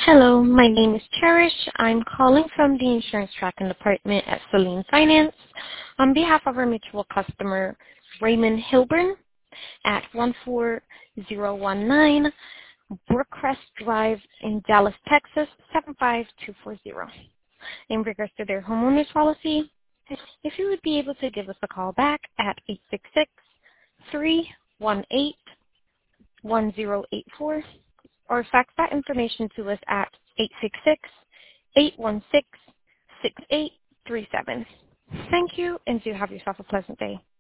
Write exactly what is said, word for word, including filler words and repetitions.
Hello, my name is Cherish. I'm calling from the insurance tracking department at Celine Finance on behalf of our mutual customer, Raymond Hilburn, at one four zero one nine Brookcrest Drive in Dallas, Texas, seven five two four zero. In regards to their homeowner's policy, if you would be able to give us a call back at eight six six, three one eight, one zero eight four or fax that information to us at eight six six, eight one six, six eight three seven. Thank you, and do have yourself a pleasant day.